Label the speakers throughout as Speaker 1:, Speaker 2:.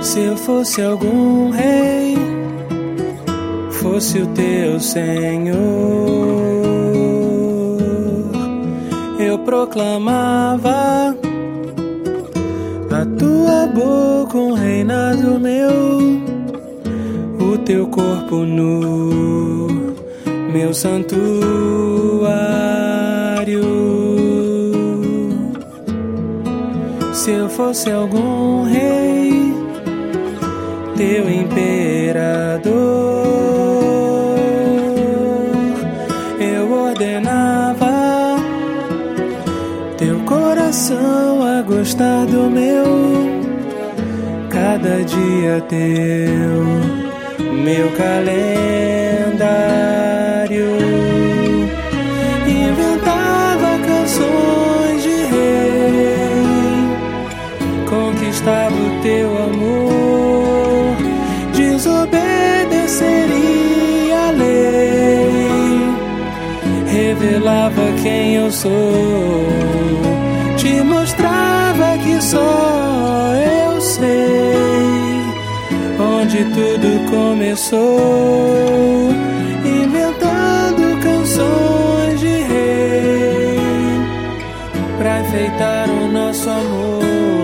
Speaker 1: Se eu fosse algum rei, fosse o teu Senhor, eu proclamava a tua boca, um reinado meu, o teu corpo nu, meu santuário. Se eu fosse algum rei, teu imperador, eu ordenava teu coração a gostar do meu, cada dia teu, meu calendário. Inventava canções de rei, conquistava o teu amor, desobedeceria a lei, revelava quem eu sou, te mostrava que só eu sei onde tudo começou, inventando canções de rei pra enfeitar o nosso amor.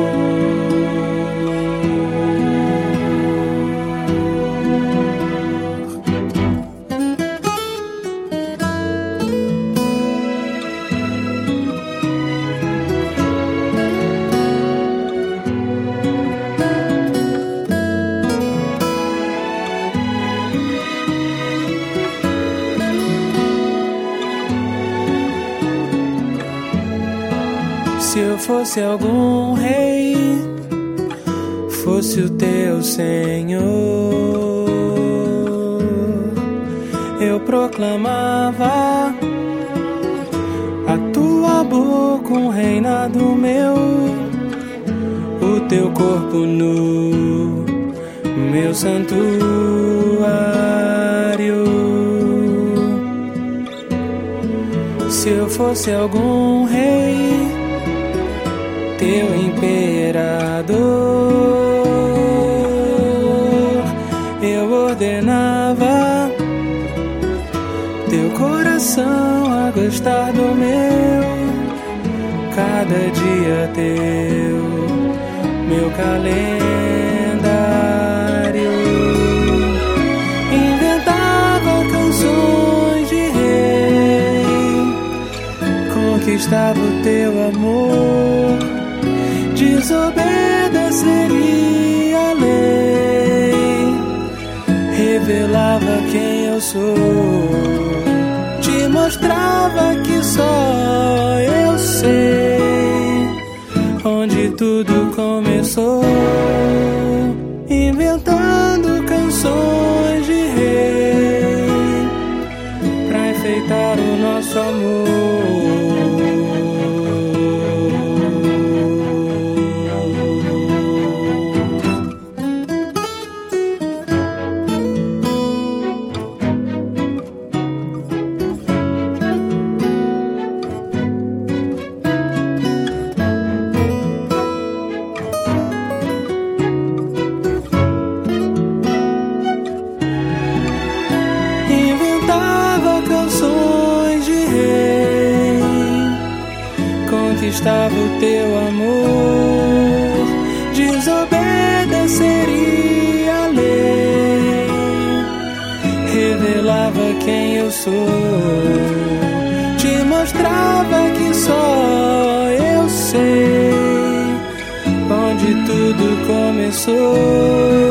Speaker 1: Se eu fosse algum rei, fosse o teu Senhor, eu proclamava a tua boca, um reinado meu, o teu corpo nu, meu santuário. Se eu fosse algum rei, teu imperador, eu ordenava teu coração a gostar do meu, cada dia teu, meu calendário. Inventava canções de rei, conquistava o teu amor, desobedeceria a lei, revelava quem eu sou, te mostrava que só eu sei onde tudo começou, inventando canções de rei pra enfeitar o nosso amor. Conquistava o teu amor, desobedeceria a lei, revelava quem eu sou, te mostrava que só eu sei onde tudo começou,